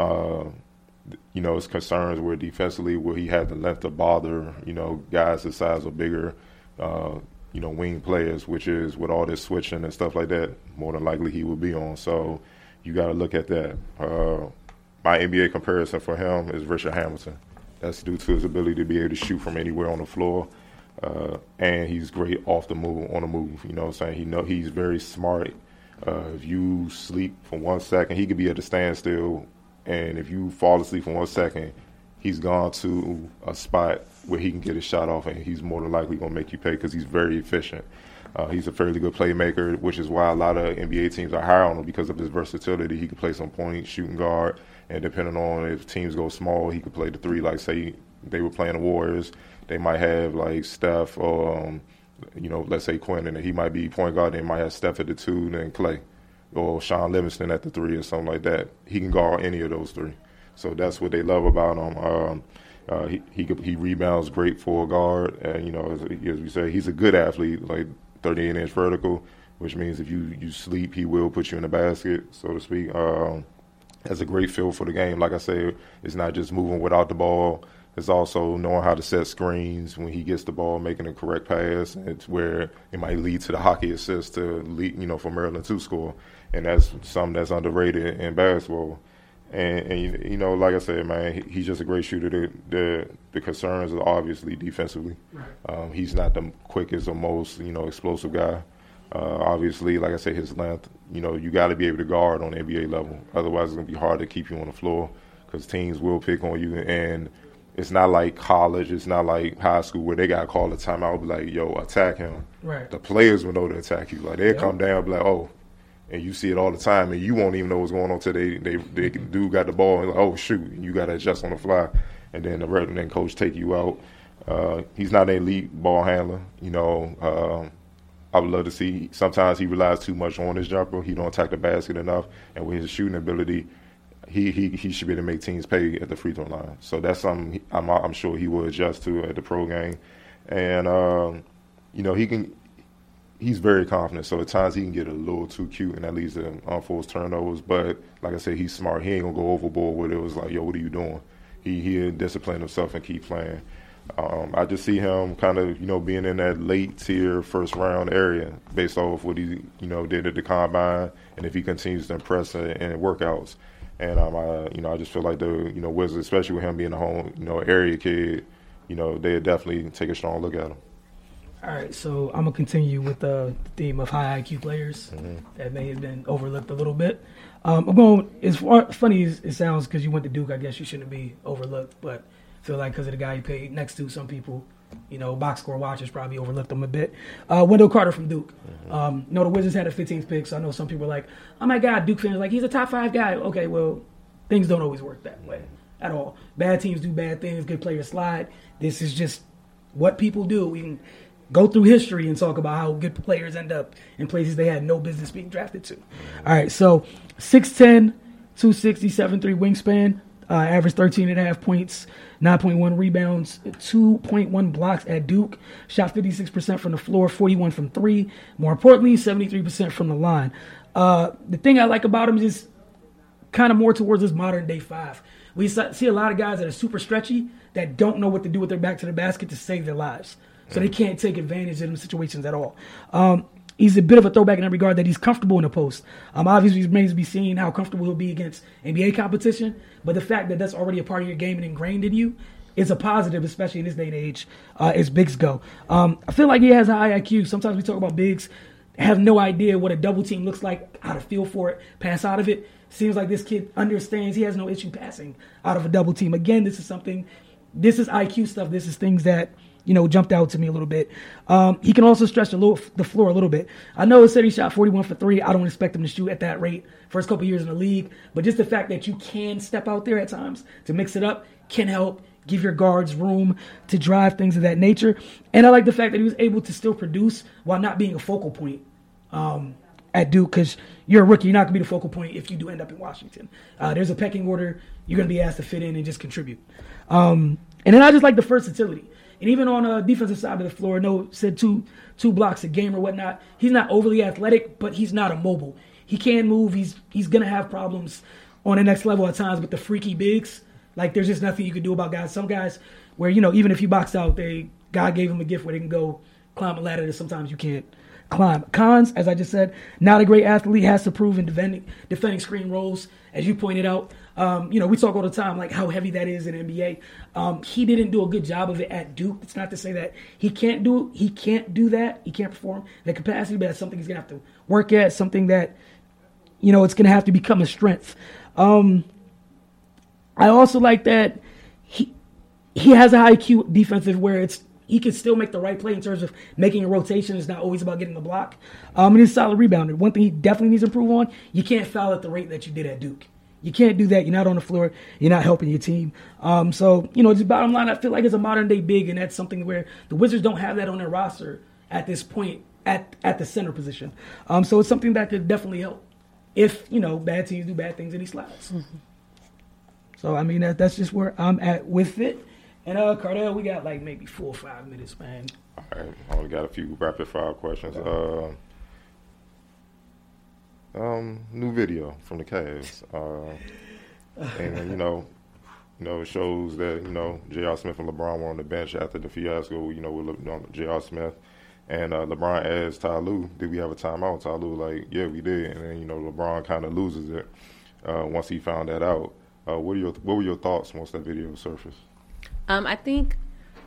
his concerns were defensively where he had the length to bother, guys his size or bigger, wing players, which is with all this switching and stuff like that, more than likely he will be on. So you got to look at that. My NBA comparison for him is Richard Hamilton. That's due to his ability to be able to shoot from anywhere on the floor. And he's great off the move, on the move. You know what I'm saying? He's very smart. If you sleep for 1 second, he could be at a standstill. And if you fall asleep for 1 second, he's gone to a spot where he can get his shot off, and he's more than likely going to make you pay because he's very efficient. He's a fairly good playmaker, which is why a lot of NBA teams are higher on him because of his versatility. He can play some point, shooting guard, and depending on if teams go small, he could play the 3. Like, say they were playing the Warriors, they might have, like, Steph or, let's say Quinn, and he might be point guard. They might have Steph at the 2, then Clay, or Sean Livingston at the 3 or something like that. He can guard any of those 3. So that's what they love about him. He rebounds great for a guard, and as we say, he's a good athlete, like 38-inch vertical, which means if you sleep, he will put you in the basket, so to speak. Has a great feel for the game. Like I say, it's not just moving without the ball. It's also knowing how to set screens when he gets the ball, making the correct pass, and it's where it might lead to the hockey assist to lead, for Maryland to score, and that's something that's underrated in basketball. And like I said, man, he's just a great shooter. The concerns are obviously defensively. Right. He's not the quickest or most explosive guy. Obviously, like I said, his length. You got to be able to guard on the NBA level. Otherwise, it's gonna be hard to keep you on the floor because teams will pick on you. And it's not like college. It's not like high school where they got to call a timeout, be like, "Yo, attack him." Right. The players will know to attack you. Like they'll come down, be like, "Oh." And you see it all the time, and you won't even know what's going on until they do got the ball, and like, oh shoot, and you got to adjust on the fly, and then the then coach take you out. He's not an elite ball handler, I would love to see. Sometimes he relies too much on his jumper. He don't attack the basket enough, and with his shooting ability, he should be able to make teams pay at the free throw line. So that's something I'm sure he will adjust to at the pro game, and he can. He's very confident, so at times he can get a little too cute, and that leads to unforced turnovers. But like I said, he's smart. He ain't gonna go overboard with it. It was like, yo, what are you doing? He discipline himself and keep playing. I just see him kind of being in that late tier first round area based off what he did at the combine, and if he continues to impress in workouts. And I just feel like the Wizards, especially with him being a home area kid, they definitely take a strong look at him. All right, so I'm going to continue with the theme of high IQ players that may have been overlooked a little bit. As funny as it sounds, because you went to Duke, I guess you shouldn't be overlooked, but I feel like because of the guy you paid next to, some people, box score watchers probably overlooked him a bit. Wendell Carter from Duke. The Wizards had a 15th pick, so I know some people are like, oh my God, Duke fans, like, he's a top 5 guy. Okay, well, things don't always work that way at all. Bad teams do bad things, good players slide. This is just what people do. We can go through history and talk about how good players end up in places they had no business being drafted to. All right, so 6'10", 260, 7'3" wingspan, averaged 13.5 points, 9.1 rebounds, 2.1 blocks at Duke, shot 56% from the floor, 41 from 3. More importantly, 73% from the line. The thing I like about him is kind of more towards this modern-day 5. We see a lot of guys that are super stretchy that don't know what to do with their back to the basket to save their lives. So they can't take advantage of them situations at all. He's a bit of a throwback in that regard that he's comfortable in the post. Obviously, it remains to be seen how comfortable he'll be against NBA competition. But the fact that that's already a part of your game and ingrained in you is a positive, especially in this day and age as bigs go. I feel like he has a high IQ. Sometimes we talk about bigs, have no idea what a double team looks like, how to feel for it, pass out of it. Seems like this kid understands. He has no issue passing out of a double team. Again, this is IQ stuff. This is things that jumped out to me a little bit. He can also stretch the floor a little bit. I know it said he shot 41 for 3. I don't expect him to shoot at that rate first couple years in the league. But just the fact that you can step out there at times to mix it up can help give your guards room to drive things of that nature. And I like the fact that he was able to still produce while not being a focal point at Duke, because you're a rookie. You're not going to be the focal point if you do end up in Washington. There's a pecking order. You're going to be asked to fit in and just contribute. And then I just like the versatility. And even on the defensive side of the floor, said two blocks a game or whatnot. He's not overly athletic, but he's not immobile. He can move. He's going to have problems on the next level at times with the freaky bigs. Like, there's just nothing you can do about guys. Some guys where, even if you box out, God gave him a gift where they can go climb a ladder that sometimes you can't climb. Cons, as I just said, not a great athlete, has to prove in defending screen roles, as you pointed out. We talk all the time like how heavy that is in the NBA. He didn't do a good job of it at Duke. It's not to say that he can't do that. He can't perform that capacity, but that's something he's gonna have to work at. Something that it's gonna have to become a strength. I also like that he has a high IQ defensive where he can still make the right play in terms of making a rotation. It's not always about getting the block. And he's a solid rebounder. One thing he definitely needs to improve on, you can't foul at the rate that you did at Duke. You can't do that. You're not on the floor. You're not helping your team. Just bottom line, I feel like it's a modern-day big, and that's something where the Wizards don't have that on their roster at this point at the center position. So it's something that could definitely help if, bad teams do bad things and he slides. Mm-hmm. So, that's just where I'm at with it. And, Cardell, we got like maybe 4 or 5 minutes, man. All right. I only got a few rapid-fire questions. New video from the Cavs. And it shows that, J.R. Smith and LeBron were on the bench after the fiasco, with J.R. Smith. And LeBron asked Ty Lue, did we have a timeout? Ty Lue like, yeah, we did. And then, LeBron kind of loses it once he found that out. What were your thoughts once that video surfaced? I think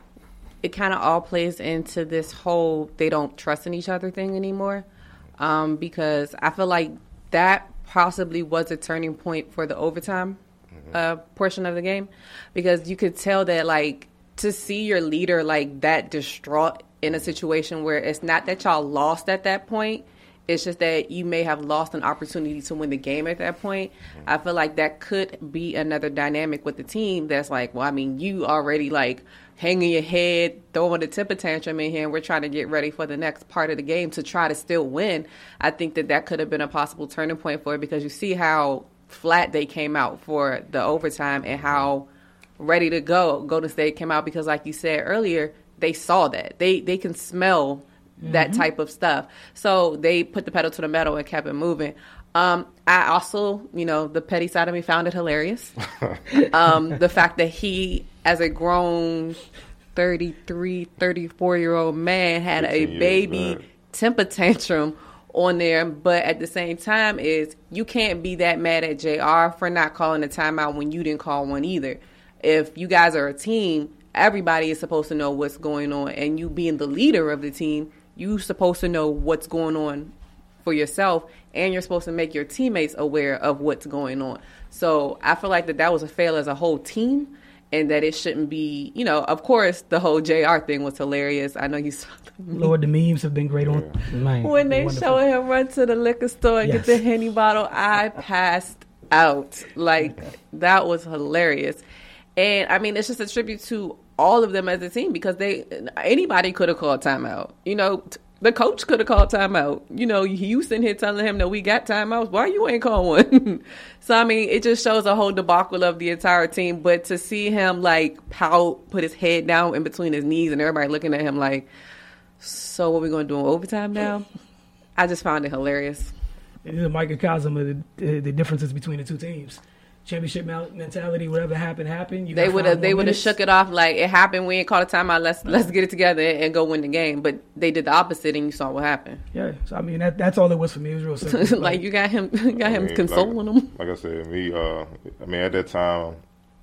it kind of all plays into this whole they don't trust in each other thing anymore, because I feel like that possibly was a turning point for the overtime portion of the game, because you could tell that, like, to see your leader like that distraught in a situation where it's not that y'all lost at that point, it's just that you may have lost an opportunity to win the game at that point. I feel like that could be another dynamic with the team that's like, well, I mean, you already like hanging your head, throwing a temper tantrum in here, and we're trying to get ready for the next part of the game to try to still win. I think that could have been a possible turning point for it, because you see how flat they came out for the overtime and how ready to go Golden State came out, because like you said earlier, they saw that. They can smell that type of stuff. So they put the pedal to the metal and kept it moving. I also, the petty side of me found it hilarious. The fact that he, as a grown 33, 34-year-old man, had a baby temper tantrum on there. But at the same time is you can't be that mad at JR for not calling a timeout when you didn't call one either. If you guys are a team, everybody is supposed to know what's going on. And you being the leader of the team, you're supposed to know what's going on for yourself, and you're supposed to make your teammates aware of what's going on. So I feel like that was a fail as a whole team, and that it shouldn't be, of course, the whole JR thing was hilarious. I know you saw Lord, the memes have been great on. When they show him run to the liquor store and get the Henny bottle, I passed out. Like, that was hilarious. And, I mean, it's just a tribute to all of them as a team, because anybody could have called timeout. The coach could have called timeout. You sitting here telling him that we got timeouts. Why you ain't call one? So, I mean, it just shows a whole debacle of the entire team. But to see him, like, pout, put his head down in between his knees, and everybody looking at him like, so what we going to do in overtime now? I just found it hilarious. It is a microcosm of the differences between the two teams. Championship mentality, whatever happened. They would have shook it off like it happened. We ain't called a timeout. Let's get it together and go win the game. But they did the opposite, and you saw what happened. Yeah, so I mean that's all it was for me. It was real simple. Like you got him consoling him. Like I said, at that time,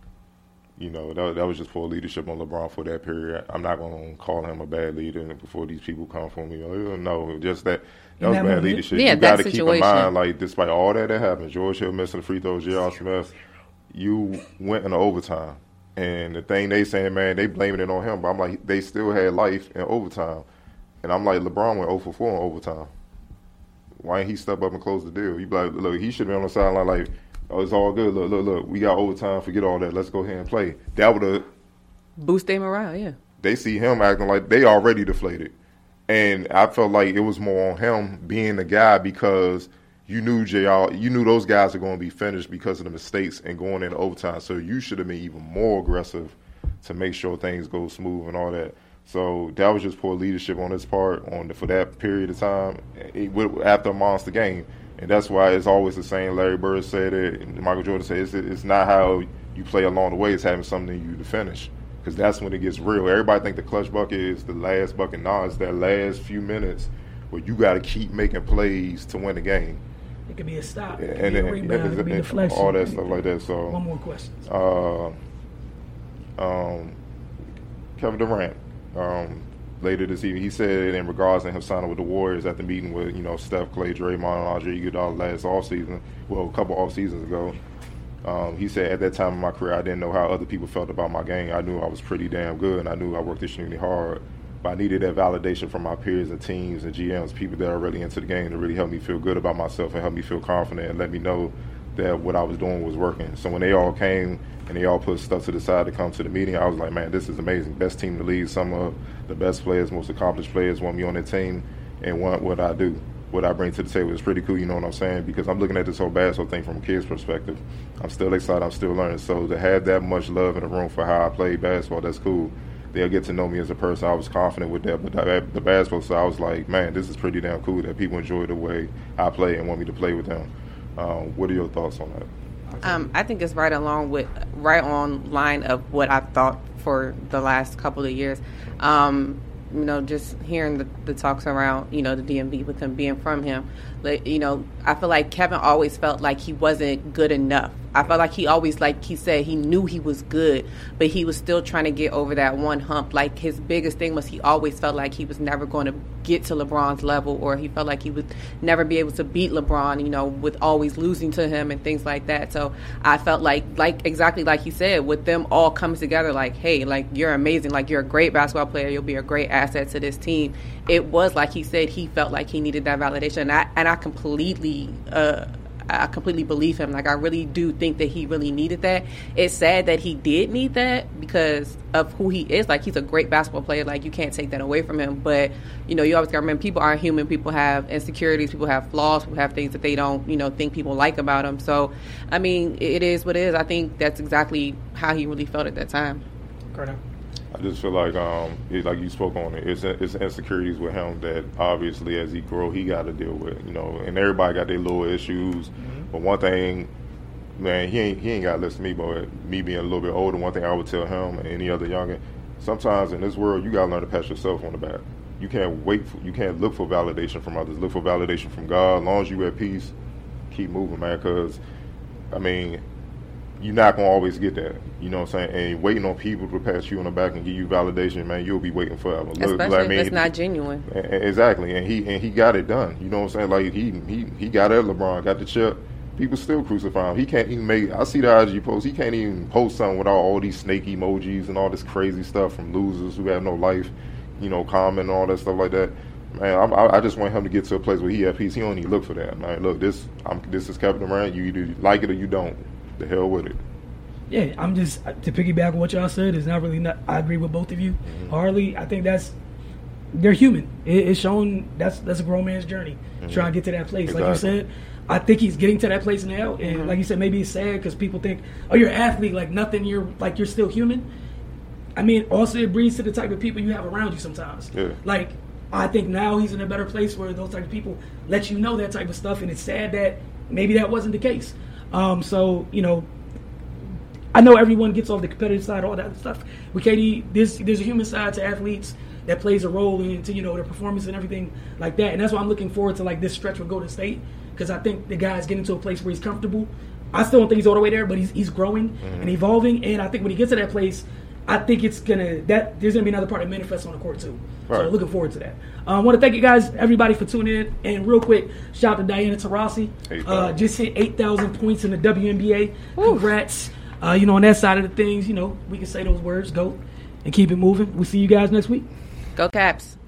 that was just poor leadership on LeBron for that period. I'm not going to call him a bad leader before these people come for me. No, just that. That was bad leadership. Yeah, you got to keep in mind, like, despite all that happened, George Hill missing the free throws, J.R. Smith, you went into overtime. And the thing they saying, man, they blaming it on him. But I'm like, they still had life in overtime. And I'm like, LeBron went 0 for 4 in overtime. Why didn't he step up and close the deal? You be like, look, he should be on the sideline like, oh, it's all good. Look, we got overtime. Forget all that. Let's go ahead and play. That would have boost their morale, yeah. They see him acting like they already deflated. And I felt like it was more on him being the guy, because you knew those guys are going to be finished because of the mistakes and going into overtime. So you should have been even more aggressive to make sure things go smooth and all that. So that was just poor leadership on his part for that period of time after a monster game. And that's why it's always the same. Larry Bird said it, and Michael Jordan said it's not how you play along the way, it's having something you to finish. Because that's when it gets real. Everybody think the clutch bucket is the last bucket. No, it's that last few minutes where you got to keep making plays to win the game. It could be a stop, it could be a rebound, it could be a deflection. All that stuff like that. So one more question. Kevin Durant, later this evening, he said in regards to him signing with the Warriors at the meeting with Steph, Clay, Draymond, and Andre Iguodala last offseason, a couple off seasons ago. He said, at that time in my career, I didn't know how other people felt about my game. I knew I was pretty damn good, and I knew I worked extremely hard. But I needed that validation from my peers and teams and GMs, people that are really into the game, to really help me feel good about myself and help me feel confident and let me know that what I was doing was working. So when they all came and they all put stuff to the side to come to the meeting, I was like, man, this is amazing. Best team in the league. Some of the best players, most accomplished players want me on their team and want what I do. What I bring to the table is pretty cool, you know what I'm saying? Because I'm looking at this whole basketball thing from a kid's perspective. I'm still excited, I'm still learning. So to have that much love in the room for how I play basketball, that's cool. They'll get to know me as a person. I was confident with that. But the basketball side, I was like, man, this is pretty damn cool that people enjoy the way I play and want me to play with them. What are your thoughts on that? I think it's right on line of what I thought for the last couple of years. Just hearing the talks around, the DMV with him being from him. I feel like Kevin always felt like he wasn't good enough. I felt like he always, like he said, he knew he was good, but he was still trying to get over that one hump. Like, his biggest thing was he always felt like he was never going to get to LeBron's level, or he felt like he would never be able to beat LeBron, with always losing to him and things like that. So I felt like exactly like he said, with them all coming together, like, hey, like, you're amazing, like, you're a great basketball player, you'll be a great asset to this team. It was like he said, he felt like he needed that validation, and I completely believe him. Like, I really do think that he really needed that. It's sad that he did need that because of who he is. Like, he's a great basketball player. Like, you can't take that away from him. But, you always got to remember, people are human. People have insecurities. People have flaws. People have things that they don't, think people like about them. So, I mean, it is what it is. I think that's exactly how he really felt at that time. Carter. I just feel like, like you spoke on it, it's insecurities with him that obviously as he grow, he got to deal with, and everybody got their little issues. Mm-hmm. But one thing, man, he ain't got to listen to me, but me being a little bit older, one thing I would tell him and any other youngin, sometimes in this world, you got to learn to pat yourself on the back. You can't you can't look for validation from others. Look for validation from God. As long as you at peace, keep moving, man, because, I mean, you're not going to always get that. You know what I'm saying? And waiting on people to pat you on the back and give you validation, man, you'll be waiting forever. Especially if it's not genuine. Exactly. And he got it done. You know what I'm saying? Like, he got at LeBron, got the chip. People still crucify him. He can't even I see the IG post. He can't even post something without all these snake emojis and all this crazy stuff from losers who have no life, comment and all that stuff like that. Man, I just want him to get to a place where he at peace. He don't even look for that, man. Look, this is Kevin Durant. You either like it or you don't. The hell with it. Yeah, I'm just, to piggyback on what y'all said, is not really I agree with both of you. Mm-hmm. Harley, I think they're human. It's shown that's a grown man's journey, trying to get to that place. Exactly. Like you said, I think he's getting to that place now. And like you said, maybe it's sad because people think, oh, you're an athlete, like nothing, you're still human. I mean, also it breeds to the type of people you have around you sometimes. Yeah. Like, I think now he's in a better place where those type of people let you know that type of stuff, and it's sad that maybe that wasn't the case. So, I know everyone gets off the competitive side, all that stuff. With KD, there's a human side to athletes that plays a role into, their performance and everything like that. And that's why I'm looking forward to, like, this stretch with Golden State, because I think the guy's getting to a place where he's comfortable. I still don't think he's all the way there, but he's growing and evolving. And I think when he gets to that place, I think there's gonna be another part that manifests on the court too. Right. So looking forward to that. I want to thank you guys, everybody, for tuning in. And real quick, shout out to Diana Taurasi. Just hit 8,000 points in the WNBA. Congrats. On that side of the things, we can say those words, go, and keep it moving. We'll see you guys next week. Go Caps.